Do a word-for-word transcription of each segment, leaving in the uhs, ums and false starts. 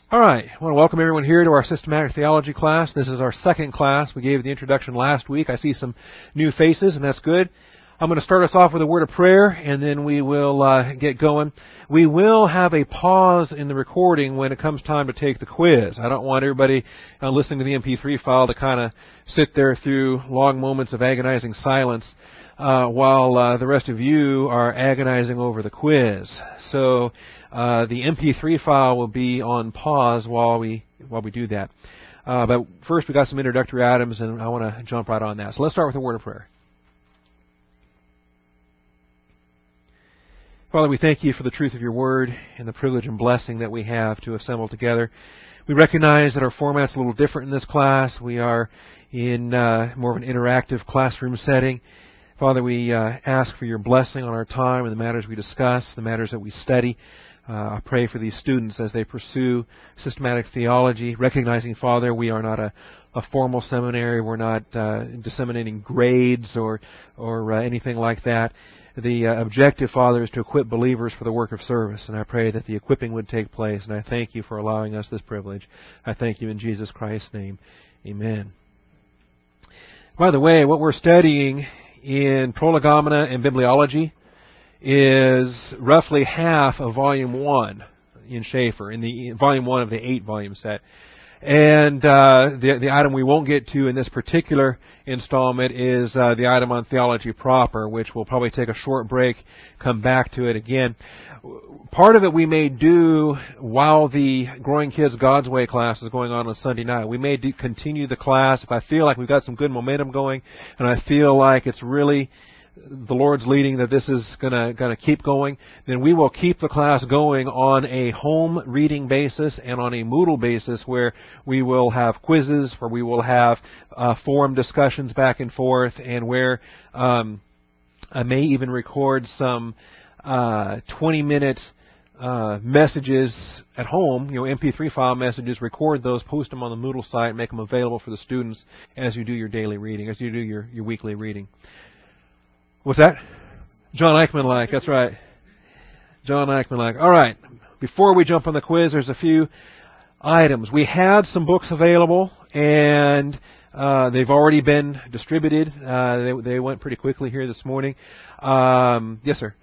All right. I want to welcome everyone here to our systematic theology class. This is our second class. We gave the introduction last week. I see some new faces, and that's good. I'm going to start us off with a word of prayer, and then we will uh, get going. We will have a pause in the recording when it comes time to take the quiz. I don't want everybody uh, listening to the M P three file to kind of sit there through long moments of agonizing silence uh, while uh, the rest of you are agonizing over the quiz. So uh, the M P three file will be on pause while we while we do that. Uh, but first, we got some introductory items, and I want to jump right on that. So let's start with a word of prayer. Father, we thank you for the truth of your word and the privilege and blessing that we have to assemble together. We recognize that our format's a little different in this class. We are in uh, more of an interactive classroom setting. Father, we uh, ask for your blessing on our time and the matters we discuss, the matters that we study. Uh, I pray for these students as they pursue systematic theology, recognizing, Father, we are not a, a formal seminary. We're not uh, disseminating grades or, or uh, anything like that. The uh, objective, Father, is to equip believers for the work of service, and I pray that the equipping would take place, and I thank you for allowing us this privilege. I thank you in Jesus Christ's name. Amen. By the way, what we're studying in Prolegomena and Bibliology is roughly half of Volume one in Schaeffer, in the in Volume one of the eight-volume set. And uh, the the item we won't get to in this particular installment is uh, the item on theology proper, which we'll probably take a short break, come back to it again. Part of it we may do while the Growing Kids God's Way class is going on on Sunday night. We may do, continue the class if I feel like we've got some good momentum going, and I feel like it's really the Lord's leading that this is gonna gonna keep going, then we will keep the class going on a home reading basis and on a Moodle basis, where we will have quizzes, where we will have uh, forum discussions back and forth, and where um, I may even record some uh, twenty minute uh, messages at home, you know, M P three file messages, record those, post them on the Moodle site, make them available for the students as you do your daily reading, as you do your, your weekly reading. What's that? John Eichmann-like, that's right. John Eichmann-like. All right. Before we jump on the quiz, there's a few items. We had some books available, and uh, they've already been distributed. Uh, they, they went pretty quickly here this morning. Um, yes, sir.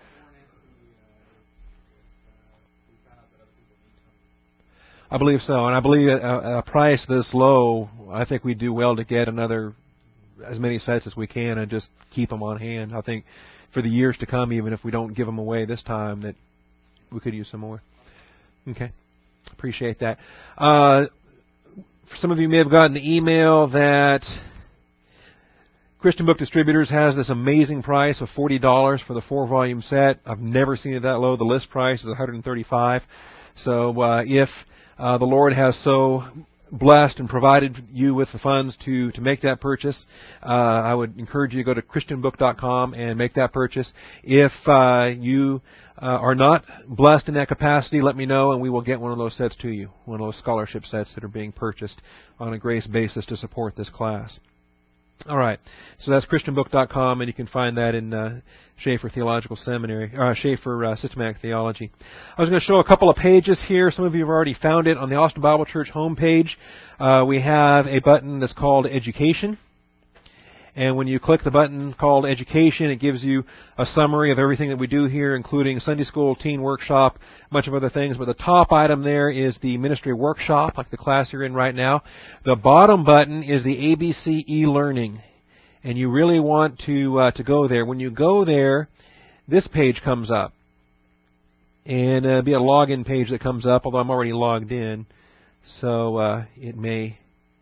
I believe so, and I believe at a, a price this low, I think we do well to get another as many sets as we can and just keep them on hand. I think for the years to come, even if we don't give them away this time, that we could use some more. Okay. Appreciate that. Uh, for some of you may have gotten the email that Christian Book Distributors has this amazing price of forty dollars for the four-volume set. I've never seen it that low. The list price is one hundred thirty-five dollars. So uh, if uh, the Lord has so blessed and provided you with the funds to, to make that purchase, uh, I would encourage you to go to Christian book dot com and make that purchase. If uh, you uh, are not blessed in that capacity, let me know and we will get one of those sets to you, one of those scholarship sets that are being purchased on a grace basis to support this class. All right, so that's Christian book dot com, and you can find that in uh, Schaeffer Theological Seminary, or uh, Schaeffer uh, Systematic Theology. I was going to show a couple of pages here. Some of you have already found it on the Austin Bible Church homepage. Uh, we have a button that's called Education. And when you click the button called Education, it gives you a summary of everything that we do here, including Sunday School, Teen Workshop, a bunch of other things. But the top item there is the Ministry Workshop, like the class you're in right now. The bottom button is the A B C e-learning. And you really want to uh, to go there. When you go there, this page comes up. And uh, it'll be a login page that comes up, although I'm already logged in. So uh, it may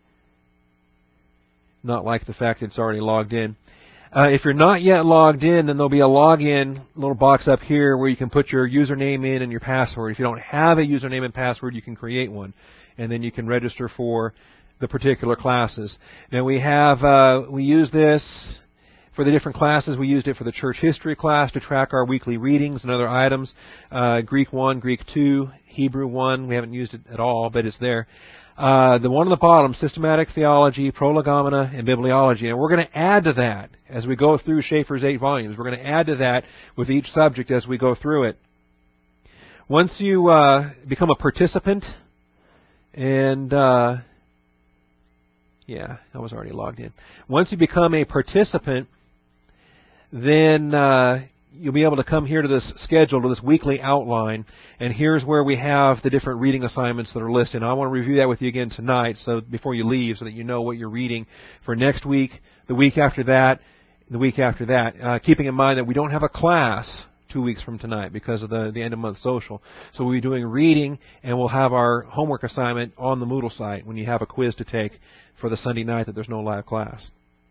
not like the fact that it's already logged in. Uh, if you're not yet logged in, then there'll be a login little box up here where you can put your username in and your password. If you don't have a username and password, you can create one. And then you can register for the particular classes. Now we have, uh, we use this for the different classes. We used it for the church history class to track our weekly readings and other items. Uh, Greek one, Greek two, Hebrew one. We haven't used it at all, but it's there. Uh, the one on the bottom, Systematic Theology, Prolegomena, and Bibliology. And we're going to add to that as we go through Schaeffer's eight volumes. We're going to add to that with each subject as we go through it. Once you uh, become a participant And, uh, yeah, I was already logged in. Once you become a participant, then uh, you'll be able to come here to this schedule, to this weekly outline, and here's where we have the different reading assignments that are listed. And I want to review that with you again tonight, so before you leave, so that you know what you're reading for next week, the week after that, the week after that, uh, keeping in mind that we don't have a class two weeks from tonight because of the, the end of month social. So we'll be doing reading, and we'll have our homework assignment on the Moodle site when you have a quiz to take for the Sunday night that there's no live class.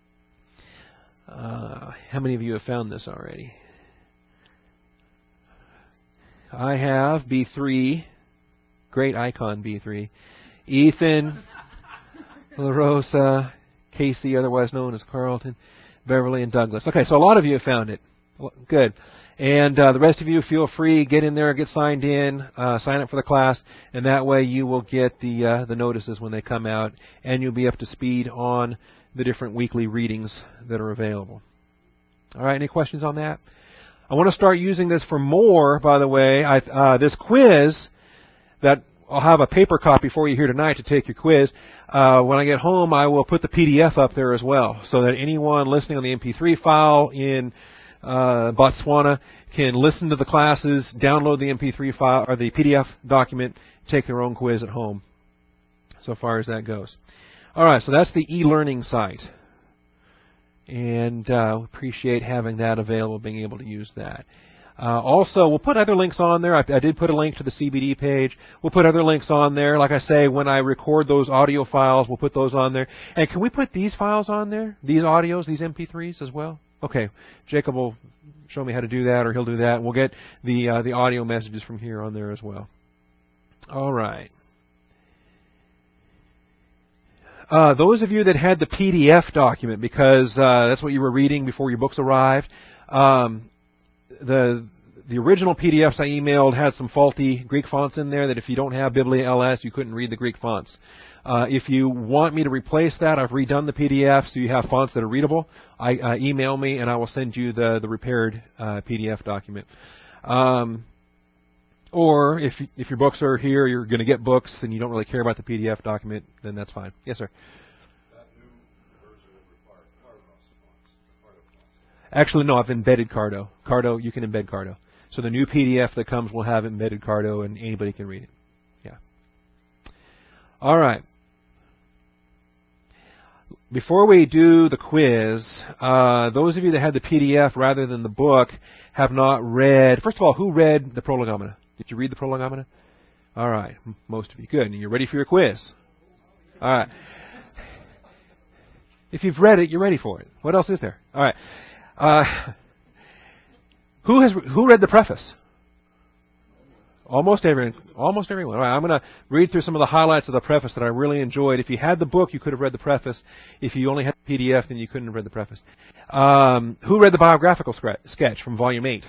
Uh, how many of you have found this already? I have B three. Great icon, B three. Ethan, LaRosa, Casey, otherwise known as Carlton, Beverly, and Douglas. Okay, so a lot of you have found it. Good. And uh, the rest of you, feel free, get in there, get signed in, uh, sign up for the class, and that way you will get the uh, the notices when they come out, and you'll be up to speed on the different weekly readings that are available. All right, any questions on that? I want to start using this for more, by the way. I, uh, this quiz that I'll have a paper copy for you here tonight to take your quiz. Uh, when I get home, I will put the P D F up there as well, so that anyone listening on the M P three file in Uh, Botswana can listen to the classes, download the M P three file or the P D F document, take their own quiz at home. So far as that goes. All right, so that's the e-learning site, and uh, appreciate having that available, being able to use that. Uh, also, we'll put other links on there. I, I did put a link to the C B D page. We'll put other links on there. Like I say, when I record those audio files, we'll put those on there. And can we put these files on there? These audios, these M P threes as well? Okay, Jacob will show me how to do that, or he'll do that. We'll get the uh, the audio messages from here on there as well. All right. Uh, those of you that had the P D F document, because uh, that's what you were reading before your books arrived, um, the the original P D Fs I emailed had some faulty Greek fonts in there that if you don't have Biblia L S, you couldn't read the Greek fonts. Uh, if you want me to replace that, I've redone the P D F so you have fonts that are readable. I uh, email me and I will send you the the repaired uh, P D F document. Um, or if if your books are here, you're going to get books and you don't really care about the P D F document, then that's fine. Yes, sir. That new version would require Cardo fonts. Actually, no. I've embedded Cardo. Cardo, you can embed Cardo. So the new P D F that comes will have embedded Cardo, and anybody can read it. Yeah. All right. Before we do the quiz, uh, those of you that had the P D F rather than the book have not read. First of all, who read the Prolegomena? Did you read the Prolegomena? All right, most of you. Good. And you're ready for your quiz. All right. If you've read it, you're ready for it. What else is there? All right. Uh, who has who read the preface? Almost everyone. Almost everyone. All right, I'm going to read through some of the highlights of the preface that I really enjoyed. If you had the book, you could have read the preface. If you only had the P D F, then you couldn't have read the preface. Um, who read the biographical sketch from Volume eight?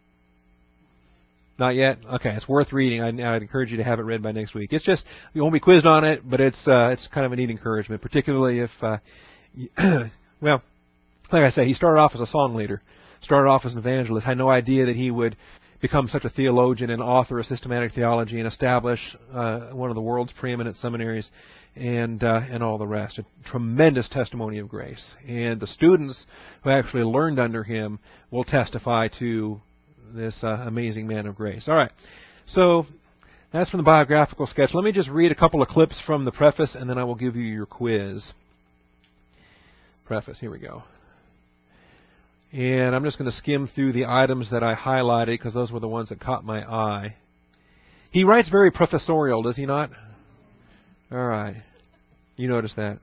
Not yet? Okay, it's worth reading. I'd, I'd encourage you to have it read by next week. It's just, you won't be quizzed on it, but it's uh, it's kind of a neat encouragement, particularly if, uh, you, well, like I say, he started off as a song leader, started off as an evangelist, had no idea that he would become such a theologian and author of systematic theology and establish uh, one of the world's preeminent seminaries and uh, and all the rest. A tremendous testimony of grace. And the students who actually learned under him will testify to this uh, amazing man of grace. All right. So that's from the biographical sketch. Let me just read a couple of clips from the preface, and then I will give you your quiz. Preface. Here we go. And I'm just going to skim through the items that I highlighted because those were the ones that caught my eye. He writes very professorial, does he not? All right. You notice that.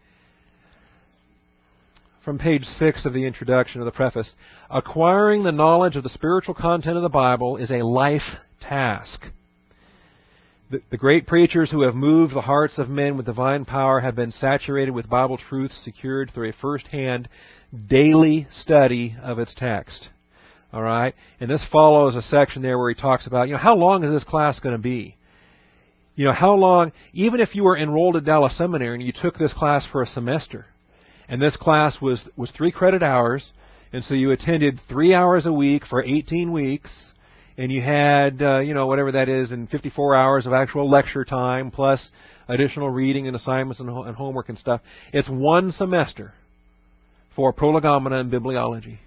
From page six of the introduction of the preface, acquiring the knowledge of the spiritual content of the Bible is a life task. The, the great preachers who have moved the hearts of men with divine power have been saturated with Bible truths secured through a first-hand daily study of its text. All right? And this follows a section there where he talks about, you know, how long is this class going to be? You know, how long, even if you were enrolled at Dallas Seminary and you took this class for a semester, and this class was, was three credit hours, and so you attended three hours a week for eighteen weeks, and you had, uh, you know, whatever that is, in fifty-four hours of actual lecture time, plus additional reading and assignments and, ho- and homework and stuff. It's one semester for prolegomena and bibliology.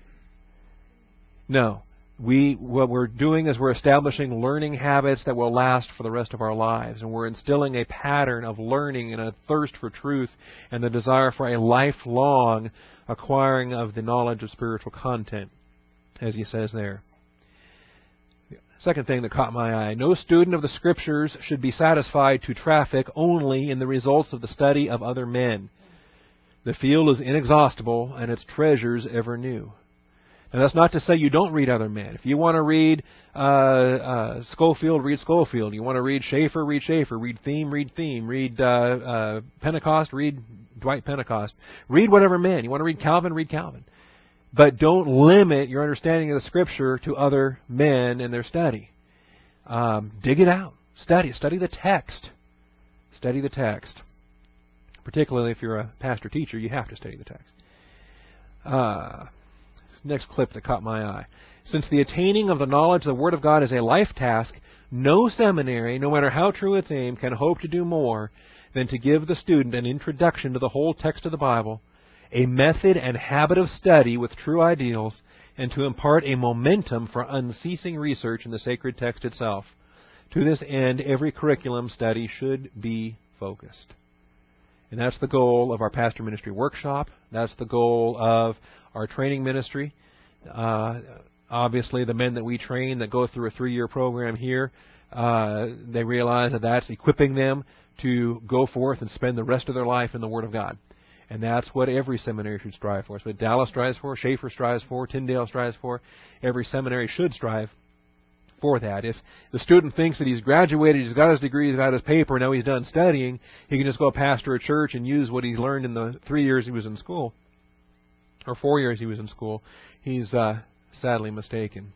No. We, what we're doing is we're establishing learning habits that will last for the rest of our lives. And we're instilling a pattern of learning and a thirst for truth and the desire for a lifelong acquiring of the knowledge of spiritual content, as he says there. Second thing that caught my eye, no student of the Scriptures should be satisfied to traffic only in the results of the study of other men. The field is inexhaustible and its treasures ever new. Now, that's not to say you don't read other men. If you want to read uh, uh, Schofield, read Schofield. You want to read Schaeffer, read Schaeffer. Read Theme, read Theme. Read uh, uh, Pentecost, read Dwight Pentecost. Read whatever man. You want to read Calvin, read Calvin. But don't limit your understanding of the Scripture to other men and their study. Um, dig it out. Study. Study the text. Study the text. Particularly if you're a pastor-teacher, you have to study the text. Uh... Next clip that caught my eye. Since the attaining of the knowledge of the Word of God is a life task, no seminary, no matter how true its aim, can hope to do more than to give the student an introduction to the whole text of the Bible, a method and habit of study with true ideals, and to impart a momentum for unceasing research in the sacred text itself. To this end, every curriculum study should be focused. And that's the goal of our pastor ministry workshop. That's the goal of our training ministry. Uh, obviously, the men that we train that go through a three-year program here, uh, they realize that that's equipping them to go forth and spend the rest of their life in the Word of God. And that's what every seminary should strive for. It's what Dallas strives for, Schaeffer strives for, Tyndale strives for. Every seminary should strive for that. If the student thinks that he's graduated, he's got his degree, he's got his paper, now he's done studying, he can just go pastor a church and use what he's learned in the three years he was in school, or four years he was in school, he's uh, sadly mistaken.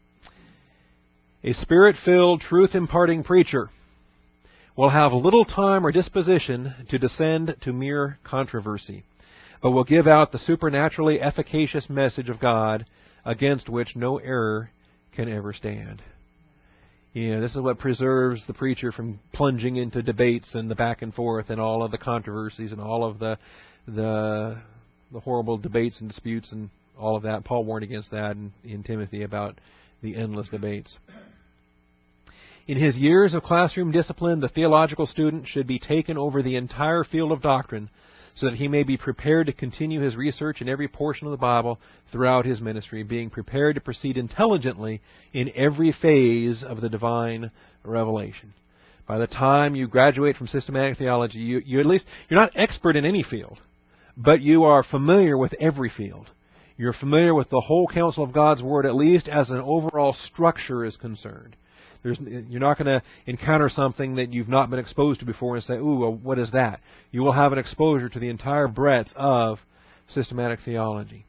A spirit-filled, truth-imparting preacher will have little time or disposition to descend to mere controversy, but will give out the supernaturally efficacious message of God against which no error can ever stand. Yeah, this is what preserves the preacher from plunging into debates and the back and forth and all of the controversies and all of the the the horrible debates and disputes and all of that. Paul warned against that in, in Timothy about the endless debates. In his years of classroom discipline, the theological student should be taken over the entire field of doctrine so that he may be prepared to continue his research in every portion of the Bible throughout his ministry, being prepared to proceed intelligently in every phase of the divine revelation. By the time you graduate from systematic theology, you, you at least, you're not expert in any field, but you are familiar with every field. You're familiar with the whole counsel of God's Word, at least as an overall structure is concerned. There's, you're not going to encounter something that you've not been exposed to before and say, ooh, well, what is that? You will have an exposure to the entire breadth of systematic theology.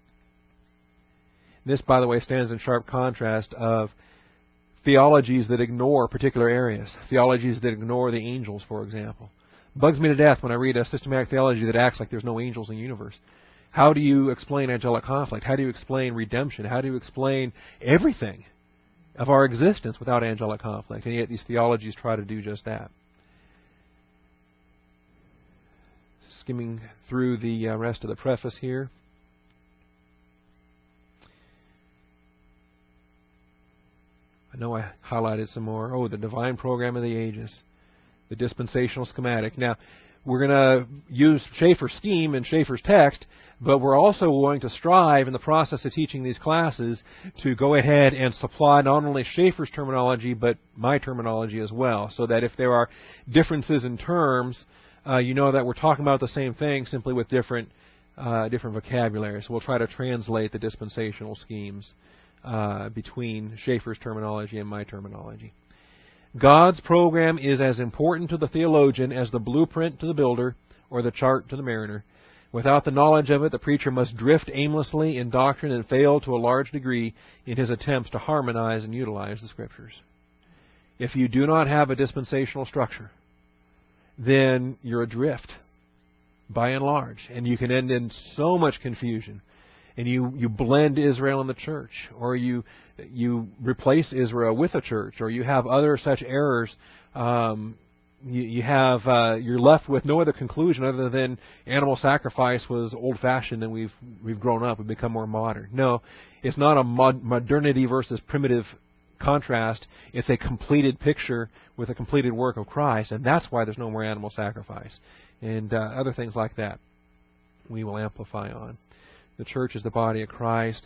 This, by the way, stands in sharp contrast of theologies that ignore particular areas. Theologies that ignore the angels, for example. It bugs me to death when I read a systematic theology that acts like there's no angels in the universe. How do you explain angelic conflict? How do you explain redemption? How do you explain everything of our existence without angelic conflict? And yet these theologies try to do just that. Skimming through the uh, rest of the preface here. I know I highlighted some more. Oh, the divine program of the ages. The dispensational schematic. Now, we're going to use Schaeffer's scheme and Schaeffer's text, but we're also going to strive in the process of teaching these classes to go ahead and supply not only Schaeffer's terminology, but my terminology as well, so that if there are differences in terms, uh, you know that we're talking about the same thing, simply with different uh, different vocabulary. So we'll try to translate the dispensational schemes uh, between Schaeffer's terminology and my terminology. God's program is as important to the theologian as the blueprint to the builder or the chart to the mariner. Without the knowledge of it, the preacher must drift aimlessly in doctrine and fail to a large degree in his attempts to harmonize and utilize the Scriptures. If you do not have a dispensational structure, then you're adrift, by and large, and you can end in so much confusion and you, you blend Israel in the church, or you you replace Israel with a church, or you have other such errors. Um, you, you have uh, you're left with no other conclusion other than animal sacrifice was old-fashioned, and we've we've grown up and become more modern. No, it's not a mod- modernity versus primitive contrast. It's a completed picture with a completed work of Christ, and that's why there's no more animal sacrifice and uh, other things like that. We will amplify on. The church is the body of Christ.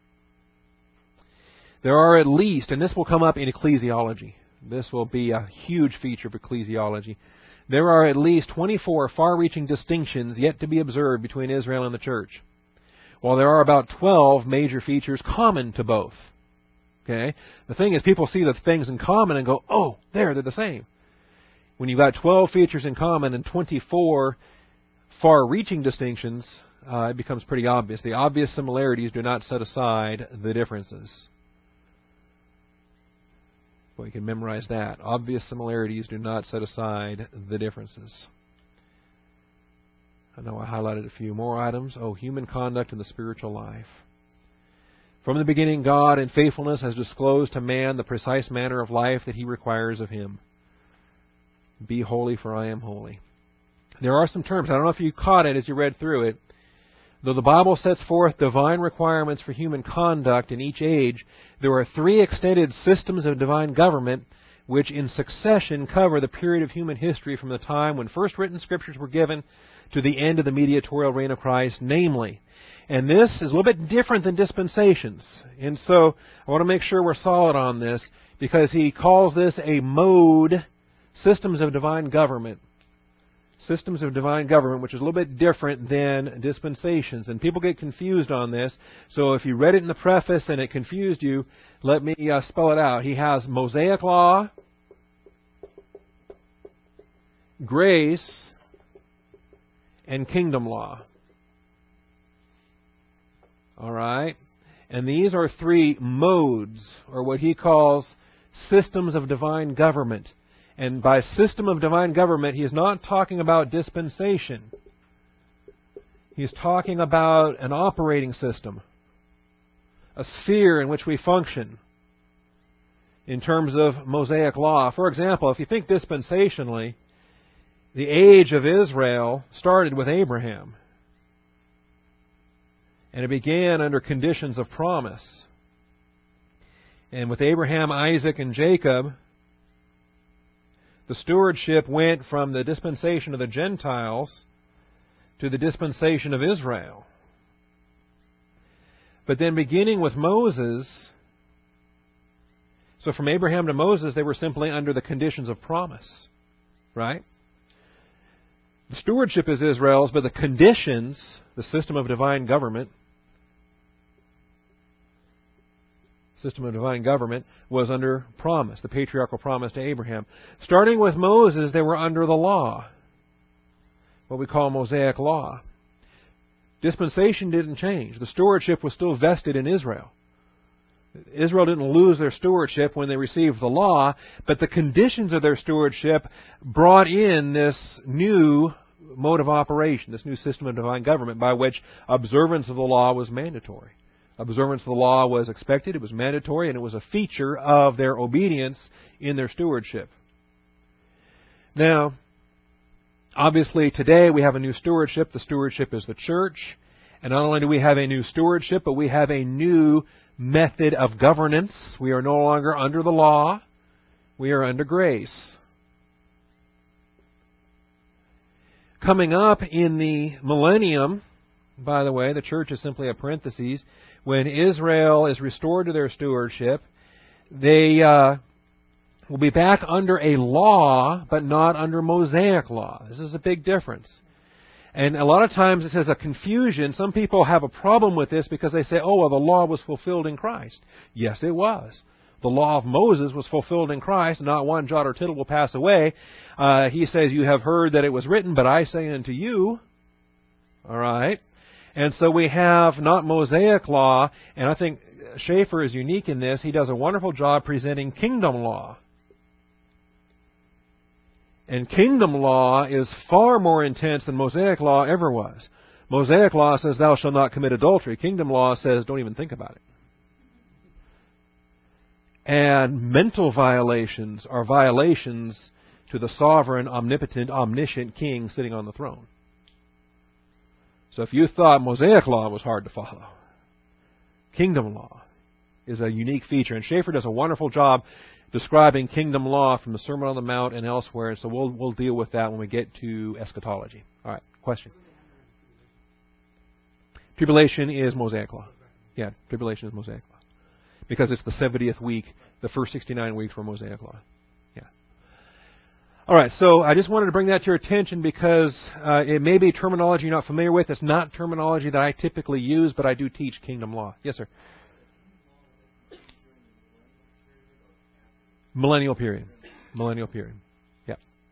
There are at least, and this will come up in ecclesiology. This will be a huge feature of ecclesiology. There are at least twenty-four far-reaching distinctions yet to be observed between Israel and the church, while there are about twelve major features common to both. Okay? The thing is, people see the things in common and go, oh, there, they're the same. When you've got twelve features in common and twenty-four far-reaching distinctions, uh, it becomes pretty obvious. The obvious similarities do not set aside the differences. Well, you can memorize that. Obvious similarities do not set aside the differences. I know I highlighted a few more items. Oh, human conduct in the spiritual life. From the beginning, God in faithfulness has disclosed to man the precise manner of life that He requires of him. Be holy, for I am holy. There are some terms. I don't know if you caught it as you read through it. Though the Bible sets forth divine requirements for human conduct in each age, there are three extended systems of divine government which in succession cover the period of human history from the time when first written scriptures were given to the end of the mediatorial reign of Christ, namely. And this is a little bit different than dispensations. And so I want to make sure we're solid on this, because he calls this a mode, systems of divine government. Systems of divine government, which is a little bit different than dispensations. And people get confused on this. So if you read it in the preface and it confused you, let me uh, spell it out. He has Mosaic law, grace, and kingdom law. All right? And these are three modes, or what he calls systems of divine government. And by system of divine government, he is not talking about dispensation. He's talking about an operating system, a sphere in which we function in terms of Mosaic law. For example, if you think dispensationally, the age of Israel started with Abraham. And it began under conditions of promise. And with Abraham, Isaac, and Jacob, the stewardship went from the dispensation of the Gentiles to the dispensation of Israel. But then beginning with Moses, so from Abraham to Moses, they were simply under the conditions of promise. Right? The stewardship is Israel's, but the conditions, the system of divine government, system of divine government was under promise, the patriarchal promise to Abraham. Starting with Moses, they were under the law, what we call Mosaic law. Dispensation didn't change. The stewardship was still vested in Israel. Israel didn't lose their stewardship when they received the law, but the conditions of their stewardship brought in this new mode of operation, this new system of divine government by which observance of the law was mandatory. Observance of the law was expected, it was mandatory, and it was a feature of their obedience in their stewardship. Now, obviously today we have a new stewardship. The stewardship is the church. And not only do we have a new stewardship, but we have a new method of governance. We are no longer under the law. We are under grace. Coming up in the millennium, by the way, the church is simply a parenthesis. When Israel is restored to their stewardship, they uh, will be back under a law, but not under Mosaic law. This is a big difference. And a lot of times this has a confusion. Some people have a problem with this because they say, oh, well, the law was fulfilled in Christ. Yes, it was. The law of Moses was fulfilled in Christ, and not one jot or tittle will pass away. Uh, he says, you have heard that it was written, but I say unto you. All right. And so we have not Mosaic law, and I think Schaeffer is unique in this. He does a wonderful job presenting kingdom law. And kingdom law is far more intense than Mosaic law ever was. Mosaic law says, thou shalt not commit adultery. Kingdom law says, don't even think about it. And mental violations are violations to the sovereign, omnipotent, omniscient king sitting on the throne. So if you thought Mosaic law was hard to follow, kingdom law is a unique feature. And Schaeffer does a wonderful job describing kingdom law from the Sermon on the Mount and elsewhere. So we'll we'll deal with that when we get to eschatology. All right, question. Tribulation is Mosaic law. Yeah, tribulation is Mosaic law. Because it's the seventieth week, the first sixty-nine weeks were Mosaic law. Yeah. All right, so I just wanted to bring that to your attention because uh, it may be terminology you're not familiar with. It's not terminology that I typically use, but I do teach kingdom law. Yes, sir. Millennial period. Millennial period. Yeah.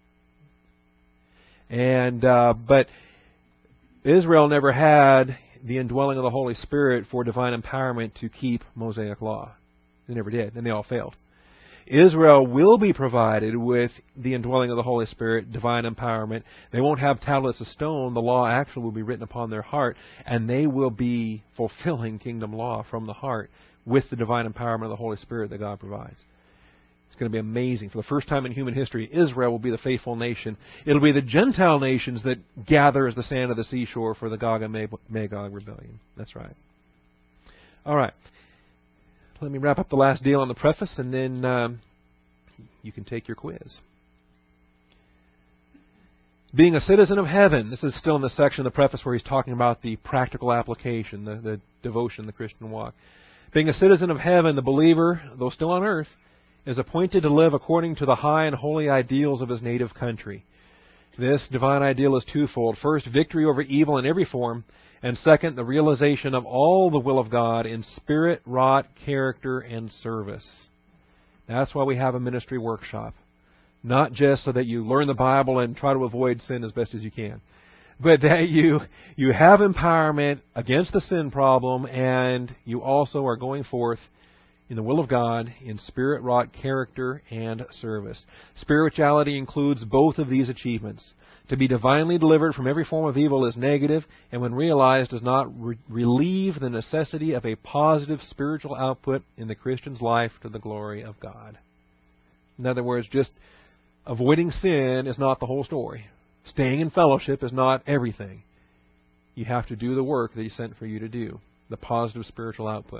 And uh, but Israel never had the indwelling of the Holy Spirit for divine empowerment to keep Mosaic law. They never did, and they all failed. Israel will be provided with the indwelling of the Holy Spirit, divine empowerment. They won't have tablets of stone. The law actually will be written upon their heart, and they will be fulfilling kingdom law from the heart with the divine empowerment of the Holy Spirit that God provides. It's going to be amazing. For the first time in human history, Israel will be the faithful nation. It'll be the Gentile nations that gather as the sand of the seashore for the Gog and Magog rebellion. That's right. All right. Let me wrap up the last deal on the preface, and then um, you can take your quiz. Being a citizen of heaven. This is still in the section of the preface where he's talking about the practical application, the, the devotion, the Christian walk. Being a citizen of heaven, the believer, though still on earth, is appointed to live according to the high and holy ideals of his native country. This divine ideal is twofold. First, victory over evil in every form. And second, the realization of all the will of God in spirit, wrought character, and service. That's why we have a ministry workshop. Not just so that you learn the Bible and try to avoid sin as best as you can, but that you you have empowerment against the sin problem, and you also are going forth in the will of God, in spirit-wrought character and service. Spirituality includes both of these achievements. To be divinely delivered from every form of evil is negative, and when realized does not re- relieve the necessity of a positive spiritual output in the Christian's life to the glory of God. In other words, just avoiding sin is not the whole story. Staying in fellowship is not everything. You have to do the work that He sent for you to do, the positive spiritual output.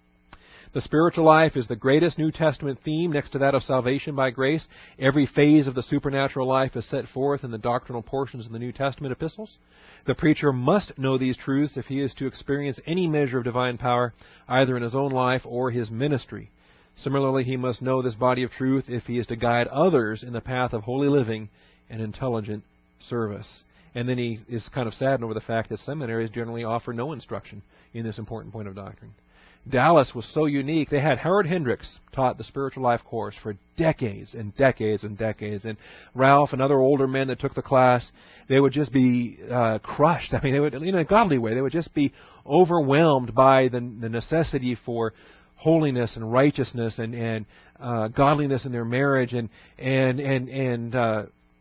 The spiritual life is the greatest New Testament theme next to that of salvation by grace. Every phase of the supernatural life is set forth in the doctrinal portions of the New Testament epistles. The preacher must know these truths if he is to experience any measure of divine power, either in his own life or his ministry. Similarly, he must know this body of truth if he is to guide others in the path of holy living and intelligent service. And then he is kind of saddened over the fact that seminaries generally offer no instruction in this important point of doctrine. Dallas was so unique. They had Howard Hendricks taught the spiritual life course for decades and decades and decades. And Ralph and other older men that took the class, they would just be uh, crushed. I mean, they would, in a godly way, they would just be overwhelmed by the, the necessity for holiness and righteousness and, and uh, godliness in their marriage. And and and and uh,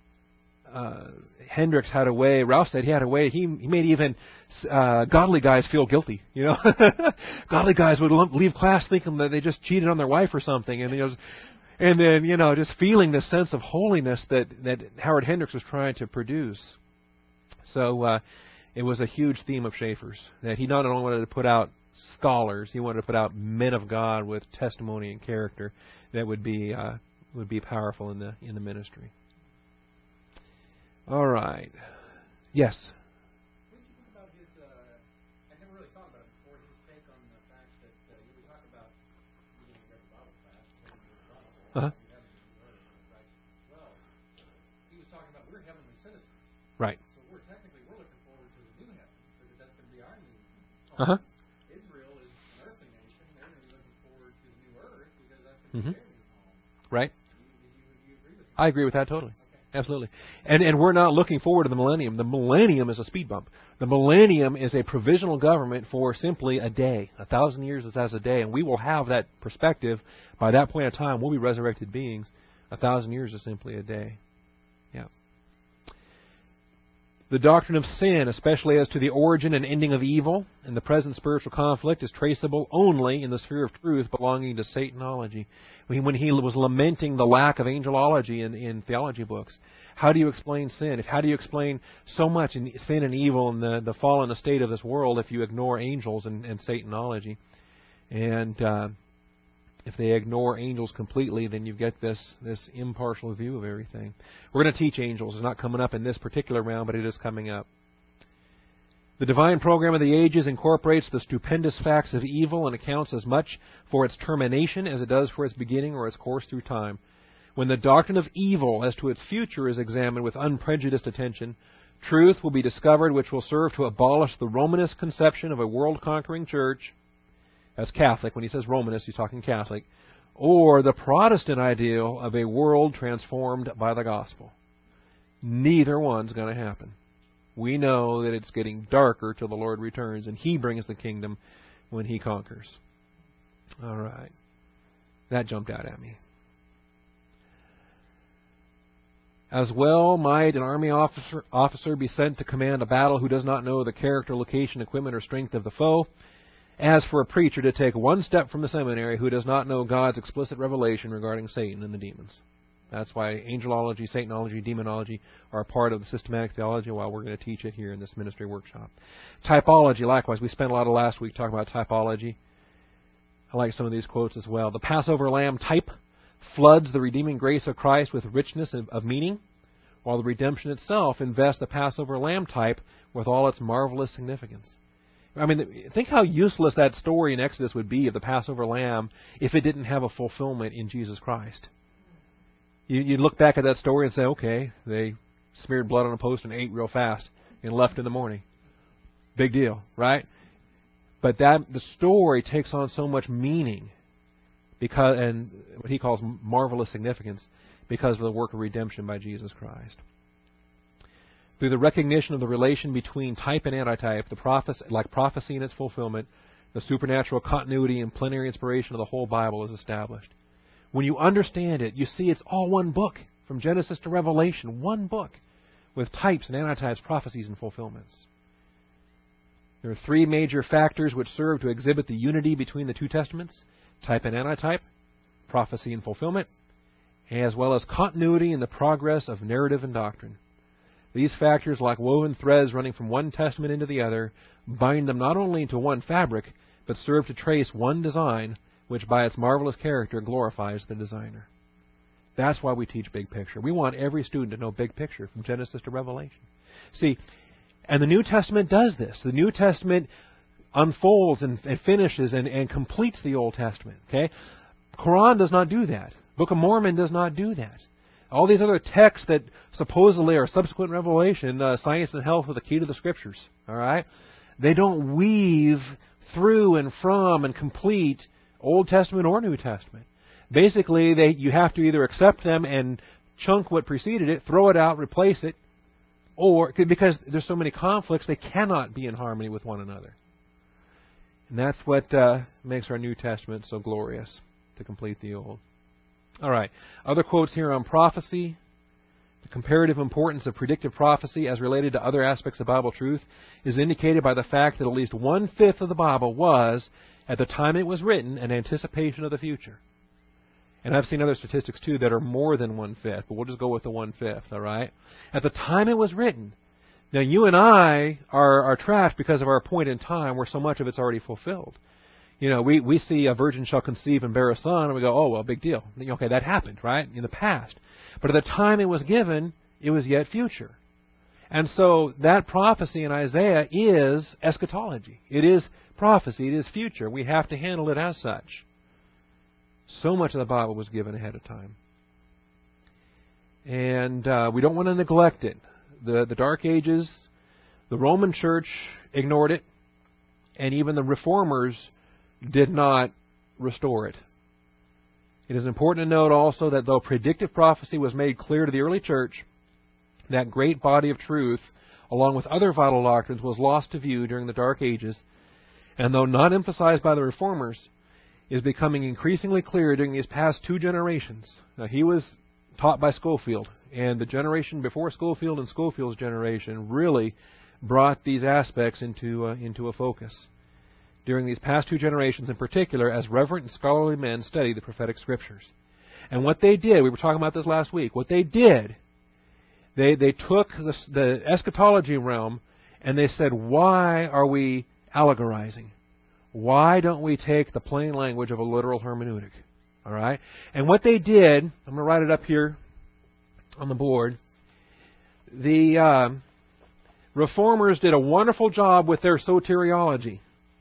uh, Hendricks had a way. Ralph said he had a way. He he made even uh, godly guys feel guilty. You know, godly guys would leave class thinking that they just cheated on their wife or something, and you know, and then you know, just feeling this sense of holiness that that Howard Hendricks was trying to produce. So uh, it was a huge theme of Schaeffer's, that he not only wanted to put out scholars, he wanted to put out men of God with testimony and character that would be uh, would be powerful in the in the ministry. All right. Yes. What did you think about his, uh, I never really thought about it before, his take on the fact that uh, you would talk about reading every Bible class, Uh-huh. well, he was talking about we're heavenly citizens. Right. So we're technically, we're looking forward to the new heaven, because that's going to be our new home. Uh-huh. Israel is an earthly nation. They're going to be looking forward to the new earth, because that's going to Mm-hmm. be their new home. Right. Do you, do you, do you agree with that? I agree with that totally. Absolutely. And and we're not looking forward to the millennium. The millennium is a speed bump. The millennium is a provisional government for simply a day. A thousand years is as a day. And we will have that perspective. By that point in time, we'll be resurrected beings. A thousand years is simply a day. Yeah. The doctrine of sin, especially as to the origin and ending of evil and the present spiritual conflict, is traceable only in the sphere of truth belonging to Satanology. When he was lamenting the lack of angelology in, in theology books, how do you explain sin? If, how do you explain so much in sin and evil and the, the fallen estate of this world if you ignore angels and, and Satanology? And uh, if they ignore angels completely, then you get this, this impartial view of everything. We're going to teach angels. It's not coming up in this particular round, but it is coming up. The divine program of the ages incorporates the stupendous facts of evil and accounts as much for its termination as it does for its beginning or its course through time. When the doctrine of evil as to its future is examined with unprejudiced attention, truth will be discovered which will serve to abolish the Romanist conception of a world-conquering church. That's Catholic. When he says Romanist, he's talking Catholic. Or the Protestant ideal of a world transformed by the gospel. Neither one's going to happen. We know that it's getting darker till the Lord returns, and He brings the kingdom when He conquers. All right. That jumped out at me. As well might an army officer, officer be sent to command a battle who does not know the character, location, equipment, or strength of the foe, as for a preacher to take one step from the seminary who does not know God's explicit revelation regarding Satan and the demons. That's why angelology, Satanology, demonology are a part of the systematic theology, while we're going to teach it here in this ministry workshop. Typology, likewise. We spent a lot of last week talking about typology. I like some of these quotes as well. The Passover lamb type floods the redeeming grace of Christ with richness of meaning, while the redemption itself invests the Passover lamb type with all its marvelous significance. I mean, think how useless that story in Exodus would be of the Passover lamb if it didn't have a fulfillment in Jesus Christ. You, you'd look back at that story and say, okay, they smeared blood on a post and ate real fast and left in the morning. Big deal, right? But that the story takes on so much meaning because, and what he calls marvelous significance, because of the work of redemption by Jesus Christ. Through the recognition of the relation between type and antitype, the prophecy, like prophecy and its fulfillment, the supernatural continuity and plenary inspiration of the whole Bible is established. When you understand it, you see it's all one book, from Genesis to Revelation, one book, with types and antitypes, prophecies and fulfillments. There are three major factors which serve to exhibit the unity between the two testaments: type and antitype, prophecy and fulfillment, as well as continuity in the progress of narrative and doctrine. These factors, like woven threads running from one testament into the other, bind them not only into one fabric, but serve to trace one design, which by its marvelous character glorifies the designer. That's why we teach big picture. We want every student to know big picture from Genesis to Revelation. See, and the New Testament does this. The New Testament unfolds and, and finishes and, and completes the Old Testament. Okay, Quran does not do that. Book of Mormon does not do that. All these other texts that supposedly are subsequent revelation, uh, Science and Health are the key to the Scriptures. All right, they don't weave through and from and complete Old Testament or New Testament. Basically, they you have to either accept them and chunk what preceded it, throw it out, replace it, or because there's so many conflicts, they cannot be in harmony with one another. And that's what uh, makes our New Testament so glorious, to complete the Old. All right. Other quotes here on prophecy. The comparative importance of predictive prophecy as related to other aspects of Bible truth is indicated by the fact that at least one-fifth of the Bible was, at the time it was written, an anticipation of the future. And I've seen other statistics, too, that are more than one-fifth, but we'll just go with the one-fifth, all right? At the time it was written. Now, you and I are, are trapped because of our point in time where so much of it's already fulfilled. You know, we, we see a virgin shall conceive and bear a son, and we go, oh, well, big deal. Okay, that happened, right, in the past. But at the time it was given, it was yet future. And so that prophecy in Isaiah is eschatology. It is prophecy. It is future. We have to handle it as such. So much of the Bible was given ahead of time. And uh, we don't want to neglect it. The, the Dark Ages, the Roman Church ignored it, and even the Reformers did not restore it. It is important to note also that though predictive prophecy was made clear to the early church, that great body of truth, along with other vital doctrines, was lost to view during the Dark Ages, and though not emphasized by the Reformers, is becoming increasingly clear during these past two generations. Now, he was taught by Schofield And the generation before Schofield and Schofield's generation really brought these aspects into uh, into a focus during these past two generations in particular, as reverent and scholarly men studied the prophetic scriptures. And what they did, we were talking about this last week, what they did, they they took the, the eschatology realm and they said, why are we allegorizing? Why don't we take the plain language of a literal hermeneutic? All right? And what they did, I'm going to write it up here on the board. The uh, Reformers did a wonderful job with their soteriology.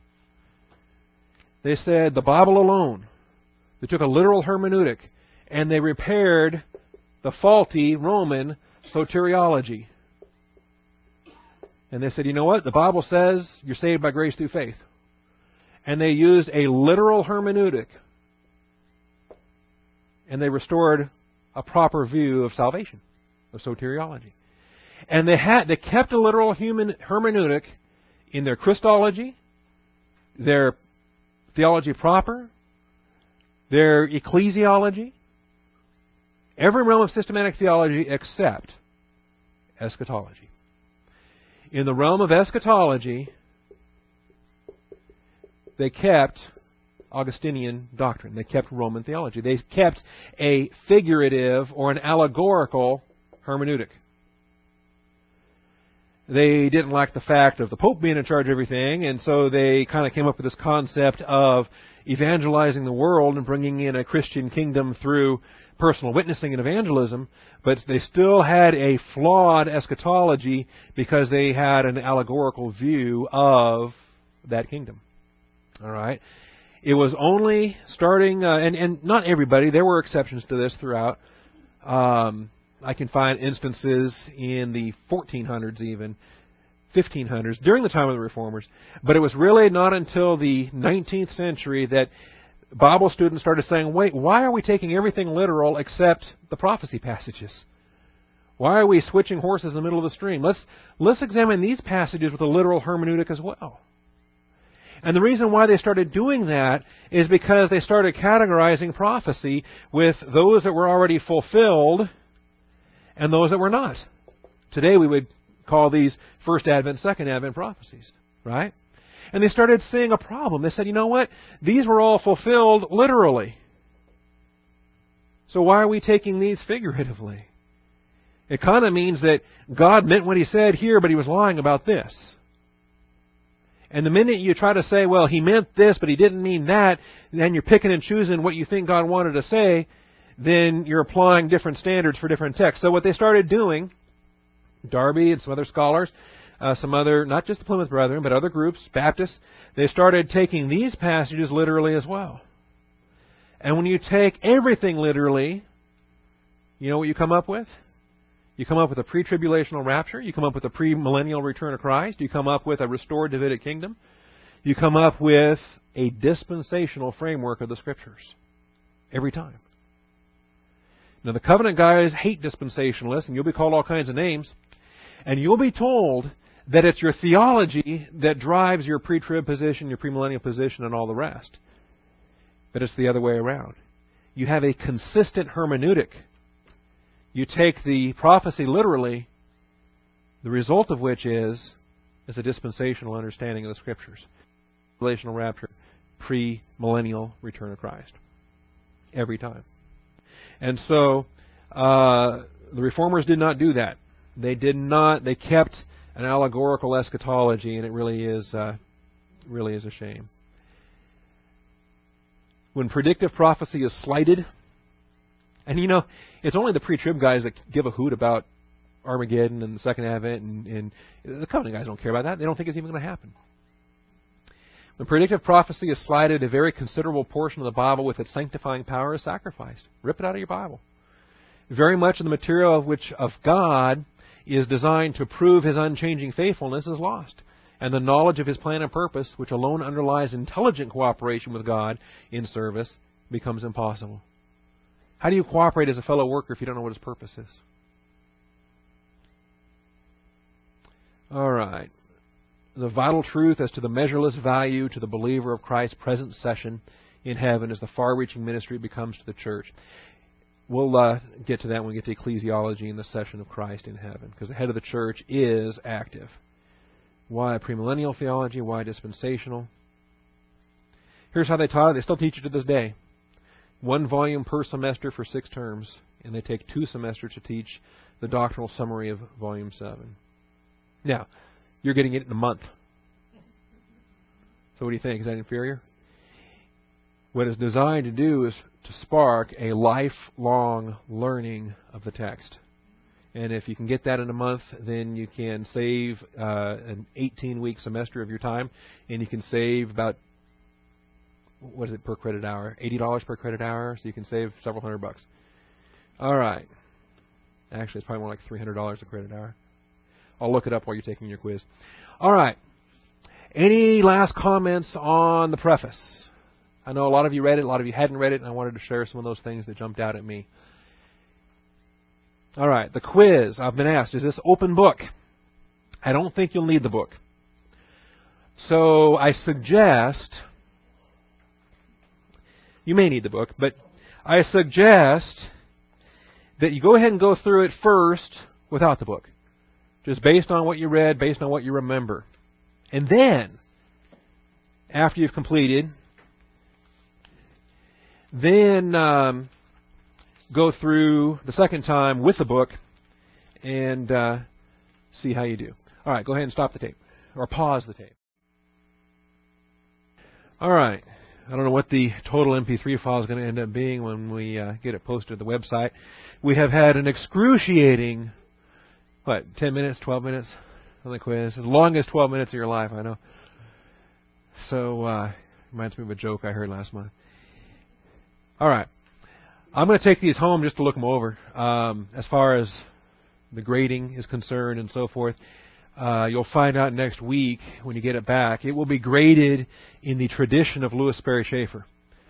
They said the Bible alone. They took a literal hermeneutic and they repaired the faulty Roman soteriology. And they said, you know what? The Bible says you're saved by grace through faith. And they used a literal hermeneutic. And they restored a proper view of salvation, of soteriology. And they had they kept a literal human hermeneutic in their Christology, their theology proper, their ecclesiology, every realm of systematic theology except eschatology. In the realm of eschatology, they kept Augustinian doctrine. They kept Roman theology. They kept a figurative or an allegorical hermeneutic. They didn't like the fact of the Pope being in charge of everything, and so they kind of came up with this concept of evangelizing the world and bringing in a Christian kingdom through personal witnessing and evangelism, but they still had a flawed eschatology because they had an allegorical view of that kingdom. All right? It was only starting, uh, and, and not everybody, there were exceptions to this throughout. Um, I can find instances in the fourteen hundreds even, fifteen hundreds, during the time of the Reformers. But it was really not until the nineteenth century that Bible students started saying, wait, why are we taking everything literal except the prophecy passages? Why are we switching horses in the middle of the stream? Let's, let's examine these passages with a literal hermeneutic as well. And the reason why they started doing that is because they started categorizing prophecy with those that were already fulfilled and those that were not. Today we would call these first Advent, second Advent prophecies, right? And they started seeing a problem. They said, you know what? These were all fulfilled literally. So why are we taking these figuratively? It kind of means that God meant what He said here, but He was lying about this. And the minute you try to say, well, He meant this, but He didn't mean that, then you're picking and choosing what you think God wanted to say, then you're applying different standards for different texts. So what they started doing, Darby and some other scholars, uh, some other, not just the Plymouth Brethren, but other groups, Baptists, they started taking these passages literally as well. And when you take everything literally, you know what you come up with? You come up with a pre-tribulational rapture. You come up with a pre-millennial return of Christ. You come up with a restored Davidic kingdom. You come up with a dispensational framework of the Scriptures. Every time. Now, the covenant guys hate dispensationalists, and you'll be called all kinds of names. And you'll be told that it's your theology that drives your pre-trib position, your premillennial position, and all the rest. But it's the other way around. You have a consistent hermeneutic. You take the prophecy literally, the result of which is, is a dispensational understanding of the Scriptures. Relational rapture, pre-millennial return of Christ. Every time. And so, uh, the Reformers did not do that. They did not, they kept an allegorical eschatology, and it really is, uh, really is a shame. When predictive prophecy is slighted, and you know, it's only the pre-trib guys that give a hoot about Armageddon and the Second Advent, and, and the covenant guys don't care about that. They don't think it's even going to happen. When predictive prophecy is slighted, a very considerable portion of the Bible with its sanctifying power is sacrificed. Rip it out of your Bible. Very much of the material of which of God is designed to prove His unchanging faithfulness is lost. And the knowledge of His plan and purpose, which alone underlies intelligent cooperation with God in service, becomes impossible. How do you cooperate as a fellow worker if you don't know what His purpose is? All right. The vital truth as to the measureless value to the believer of Christ's present session in heaven is the far-reaching ministry it becomes to the church. we'll uh, get to that when we get to ecclesiology and the session of Christ in heaven, because the head of the church is active. Why premillennial theology? Why dispensational? Here's how they taught it. They still teach it to this day. One volume per semester for six terms, and they take two semesters to teach the doctrinal summary of Volume seven. Now, you're getting it in a month. So what do you think? Is that inferior? What it's designed to do is to spark a lifelong learning of the text. And if you can get that in a month, then you can save uh, an eighteen-week semester of your time, and you can save about, what is it, per credit hour? eighty dollars per credit hour, so you can save several hundred bucks. All right. Actually, it's probably more like three hundred dollars a credit hour. I'll look it up while you're taking your quiz. All right. Any last comments on the preface? I know a lot of you read it, a lot of you hadn't read it, and I wanted to share some of those things that jumped out at me. All right, the quiz. I've been asked, is this open book? I don't think you'll need the book. So I suggest, you may need the book, but I suggest that you go ahead and go through it first without the book. Just based on what you read, based on what you remember. And then, after you've completed, then um, go through the second time with the book and uh, see how you do. All right, go ahead and stop the tape. Or pause the tape. All right. I don't know what the total M P three file is going to end up being when we uh, get it posted to the website. We have had an excruciating, what, ten minutes, twelve minutes on the quiz. As long as twelve minutes of your life, I know. So, uh, reminds me of a joke I heard last month. All right. I'm going to take these home just to look them over. Um, as far as the grading is concerned and so forth, uh, you'll find out next week when you get it back. It will be graded in the tradition of Louis Sperry Chafer.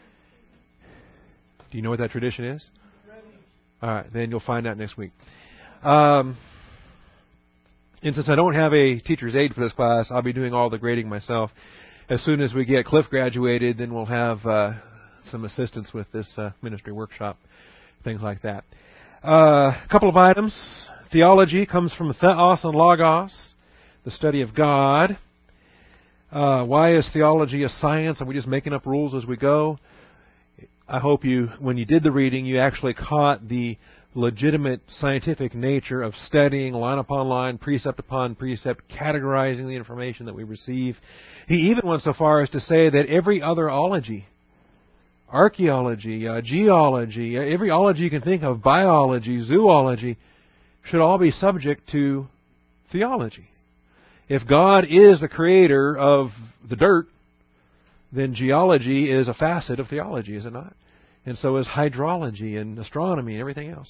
Do you know what that tradition is? All right, then you'll find out next week. Um, and since I don't have a teacher's aide for this class, I'll be doing all the grading myself. As soon as we get Cliff graduated, then we'll have uh, some assistance with this uh, ministry workshop, things like that. Uh, a couple of items. Theology comes from theos and logos, the study of God. Uh, why is theology a science? Are we just making up rules as we go? I hope you, when you did the reading, you actually caught the legitimate scientific nature of studying line upon line, precept upon precept, categorizing the information that we receive. He even went so far as to say that every other ology, archaeology, uh, geology, every ology you can think of, biology, zoology, should all be subject to theology. If God is the creator of the dirt, then geology is a facet of theology, is it not? And so is hydrology and astronomy and everything else.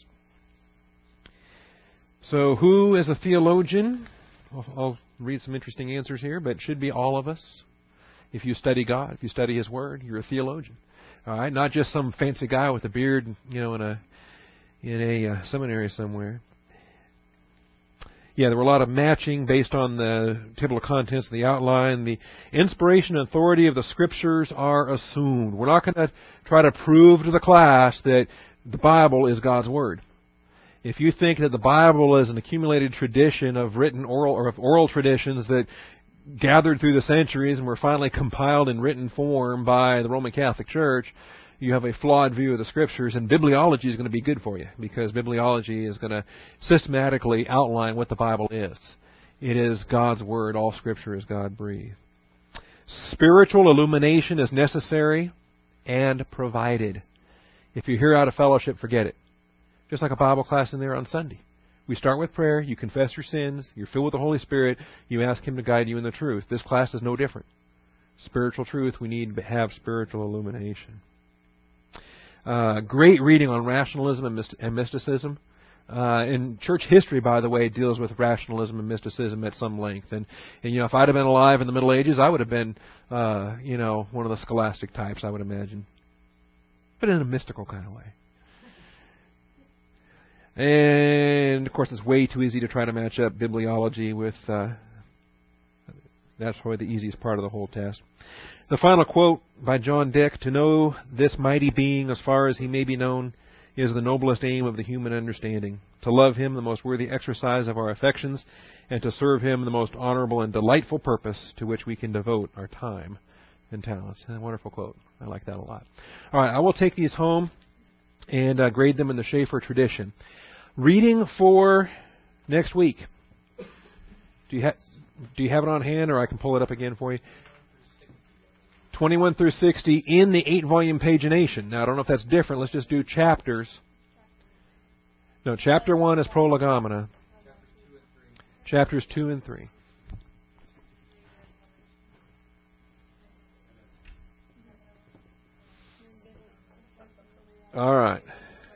So who is a theologian? I'll, I'll read some interesting answers here, but it should be all of us. If you study God, if you study His Word, you're a theologian. All right, not just some fancy guy with a beard, you know, in a in a uh, seminary somewhere. Yeah, there were a lot of matching based on the table of contents and the outline. The inspiration and authority of the Scriptures are assumed. We're not going to try to prove to the class that the Bible is God's Word. If you think that the Bible is an accumulated tradition of written oral or of oral traditions that gathered through the centuries and were finally compiled in written form by the Roman Catholic Church, you have a flawed view of the Scriptures, and bibliology is going to be good for you, because bibliology is going to systematically outline what the Bible is. It is God's Word. All Scripture is God-breathed. Spiritual illumination is necessary and provided. If you're here out of fellowship, forget it. Just like a Bible class in there on Sunday. We start with prayer, you confess your sins, you're filled with the Holy Spirit, you ask Him to guide you in the truth. This class is no different. Spiritual truth, we need to have spiritual illumination. Uh, great reading on rationalism and, myst- and mysticism. Uh, and church history, by the way, deals with rationalism and mysticism at some length. And, and you know, if I'd have been alive in the Middle Ages, I would have been, uh, you know, one of the scholastic types, I would imagine. But in a mystical kind of way. And, of course, it's way too easy to try to match up bibliology with... Uh, that's probably the easiest part of the whole test. The final quote by John Dick: "To know this mighty being as far as he may be known is the noblest aim of the human understanding, to love Him, the most worthy exercise of our affections, and to serve Him, the most honorable and delightful purpose to which we can devote our time and talents. A wonderful quote. I like that a lot. All right, I will take these home and uh, grade them in the Schaeffer tradition. Reading for next week. Do you, ha- do you have it on hand, or I can pull it up again for you? twenty-one through sixty in the eight-volume pagination. Now, I don't know if that's different. Let's just do chapters. No, chapter one is Prolegomena. Chapters two and three. All right.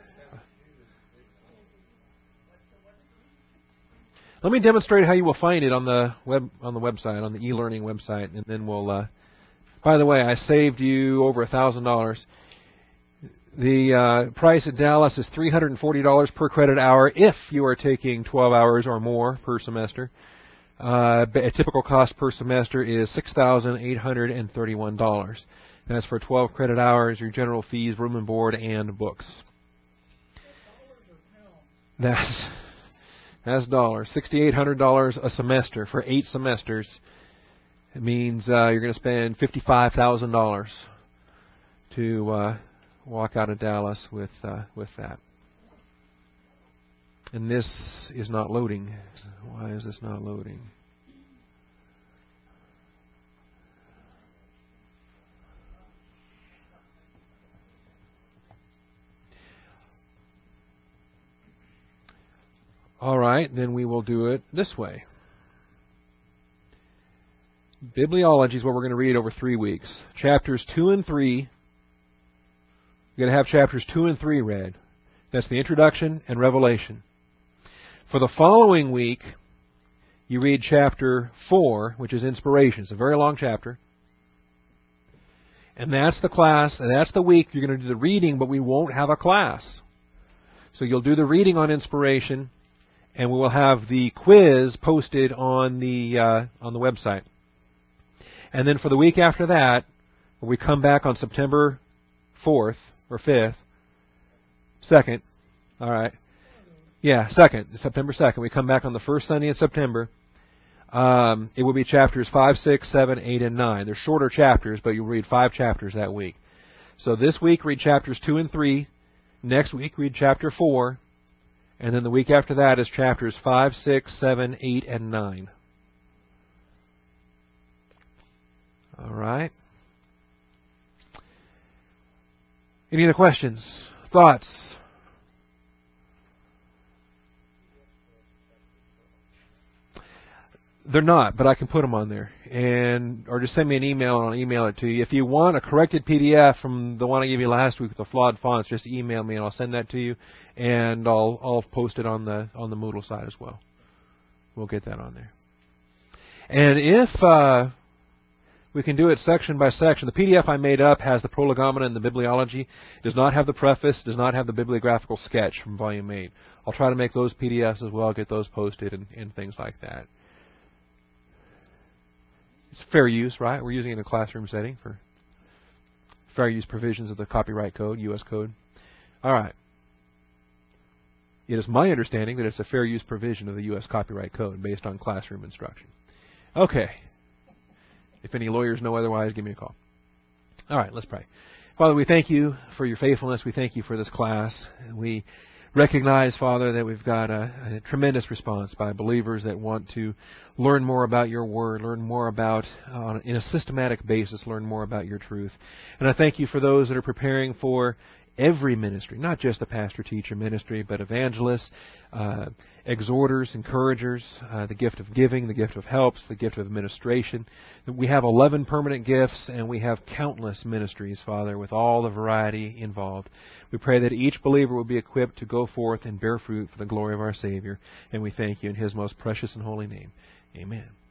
Let me demonstrate how you will find it on the web on the website, on the e-learning website, and then we'll. Uh, by the way, I saved you over a thousand dollars. The uh, price at Dallas is three hundred and forty dollars per credit hour if you are taking twelve hours or more per semester. Uh, a typical cost per semester is six thousand eight hundred and thirty-one dollars. That's for twelve credit hours, your general fees, room and board, and books. That's that's dollars. Sixty-eight hundred dollars a semester for eight semesters. It means uh, you're going to spend fifty-five thousand dollars to uh, walk out of Dallas with uh, with that. And this is not loading. Why is this not loading? All right, then we will do it this way. Bibliology is what we're going to read over three weeks. Chapters two and three. You're going to have chapters two and three read. That's the introduction and Revelation. For the following week, you read chapter four, which is inspiration. It's a very long chapter. And that's the class, and that's the week you're going to do the reading, but we won't have a class. So you'll do the reading on inspiration, and we will have the quiz posted on the uh, on the website. And then for the week after that, when we come back on September fourth or fifth, second, all right, yeah, second, September second. We come back on the first Sunday in September. Um, it will be chapters five, six, seven, eight, and nine. They're shorter chapters, but you'll read five chapters that week. So this week, read chapters two and three. Next week, read chapter four. And then the week after that is chapters five, six, seven, eight, and nine. All right. Any other questions? Thoughts? They're not, but I can put them on there. And or just send me an email and I'll email it to you. If you want a corrected P D F from the one I gave you last week with the flawed fonts, just email me and I'll send that to you, and I'll I'll post it on the on the Moodle side as well. We'll get that on there. And if uh, we can do it section by section, the P D F I made up has the Prolegomena and the Bibliology. It does not have the preface, does not have the bibliographical sketch from Volume eight. I'll try to make those P D Fs as well, get those posted and, and things like that. It's fair use, right? We're using it in a classroom setting for fair use provisions of the Copyright Code, U S Code. All right. It is my understanding that it's a fair use provision of the U S Copyright Code based on classroom instruction. Okay. If any lawyers know otherwise, give me a call. All right, let's pray. Father, we thank you for your faithfulness. We thank you for this class. We recognize, Father, that we've got a, a tremendous response by believers that want to learn more about your word, learn more about, uh, in a systematic basis, learn more about your truth. And I thank you for those that are preparing for every ministry, not just the pastor-teacher ministry, but evangelists, uh, exhorters, encouragers, uh, the gift of giving, the gift of helps, the gift of administration. We have eleven permanent gifts, and we have countless ministries, Father, with all the variety involved. We pray that each believer will be equipped to go forth and bear fruit for the glory of our Savior, and we thank you in His most precious and holy name. Amen.